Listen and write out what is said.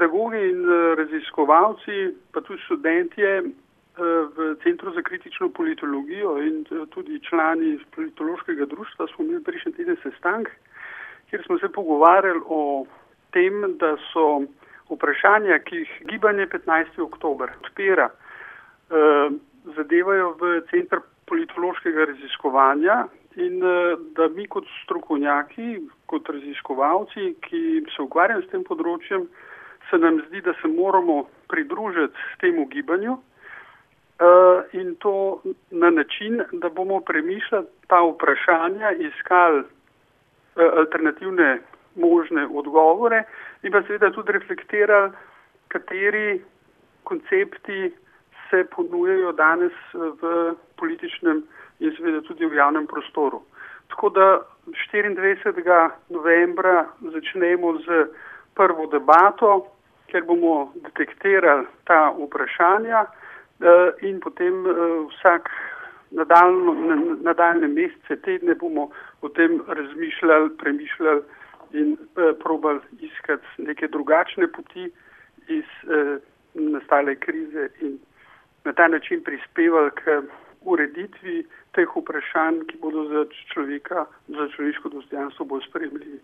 pedagogi in raziskovalci, pa tudi študentje v Centru za kritično politologijo in tudi člani politološkega društva smo imeli prejšnji teden sestanek, kjer smo se pogovarjali o tem, da so vprašanja, ki jih gibanje 15. oktober odpira, zadevajo v Centr politološkega raziskovanja in da mi kot strokovnjaki, kot raziskovalci, ki se ukvarjamo s tem področjem, se nam zdi, da se moramo pridružiti temu gibanju in to na način, da bomo premišljali ta vprašanja, iskali alternativne možne odgovore in pa seveda tudi reflektirali, kateri koncepti se ponujajo danes v političnem in seveda tudi v javnem prostoru. Tako da 24. novembra začnemo z prvo debato, kjer bomo detektirali ta vprašanja in potem vsak nadaljne mesece, tedne bomo o tem razmišljali, premišljali in probali iskati neke drugačne poti iz nastale krize in na ta način prispevali k ureditvi teh vprašanj, ki bodo za človeško dostojanstvo bolj sprejemljivi.